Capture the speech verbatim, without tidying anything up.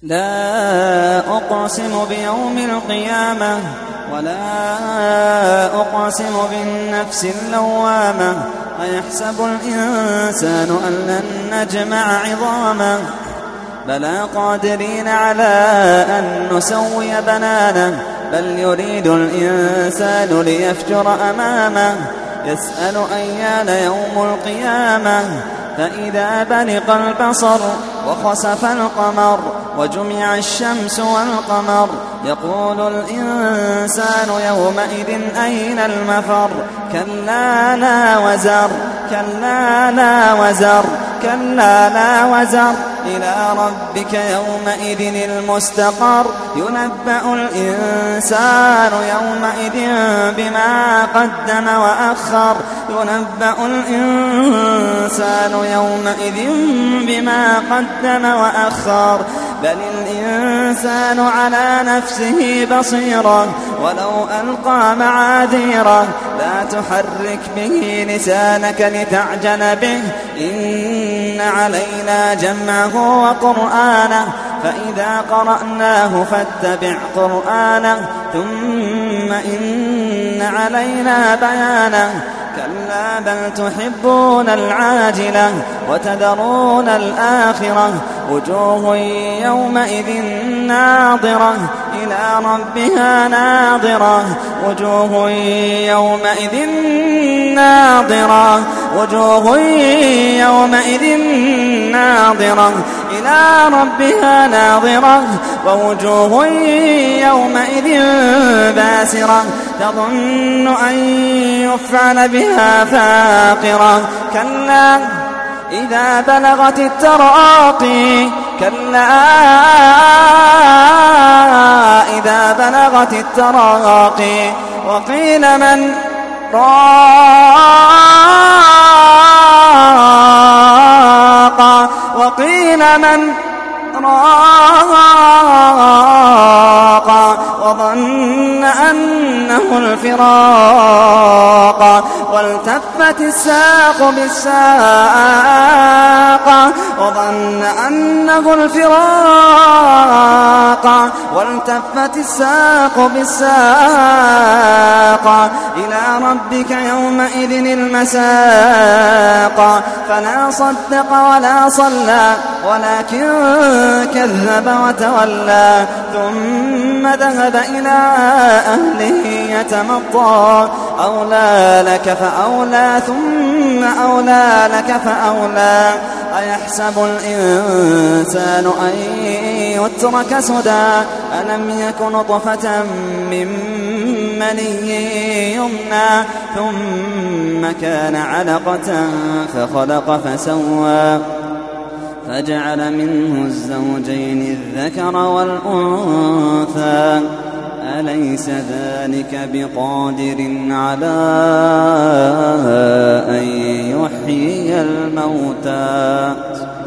لا أقسم بيوم القيامة ولا أقسم بالنفس اللوامة أيحسب الإنسان أن لن نجمع عظامه بلى قادرين على أن نسوي بنانه بل يريد الإنسان ليفجر أمامه يسأل أيان يوم القيامة فإذا برق البصر وخسف القمر وجمع الشمس والقمر يقول الإنسان يومئذ أين المفر كلا لا وزر كلا لا وزر كلا لا وزر إلى ربك يومئذ المستقر ينبأ الإنسان يومئذ بما قدم وأخر ينبأ الإنسان يومئذ بما قدم وأخر بل الإنسان على نفسه بصيرة ولو ألقى معاذيره لا تحرك به لسانك لتعجل به إن علينا جمعه وقرآنه فإذا قرأناه فاتبع قرآنه ثم إن علينا بيانه كلا بل تحبون العاجلة وتذرون الآخرة وجوه يومئذ ناظرة إلى ربها ناظرة وجوه يومئذ ناظرة وجوه يومئذ ناظرة إلى ربها ناظرة ووجوه يومئذ باسرة تظن أن يفعل بها فاقرة كلا إذا بلغت التراقي كلا إذا بلغت التراقي وقيل من راق وقيل من راق وظن أنه الفراق والتفت الساق بالساق وظن أنه الفراق والتفت الساق بالساق إلى ربك يومئذ المساق فلا صدق ولا صلى ولكن كذب وتولى ثم ذهب إلى أهله يتمطى أولى لك فأولى ثم أولى لك فأولى أيحسب الإنسان أن يترك سدى ألم يك نطفة من مني يمنى ثم كان علقة فخلق فسوى فجعل منه الزوجين الذكر والأنثى أليس ذلك بقادر على أن يحيي الموتى.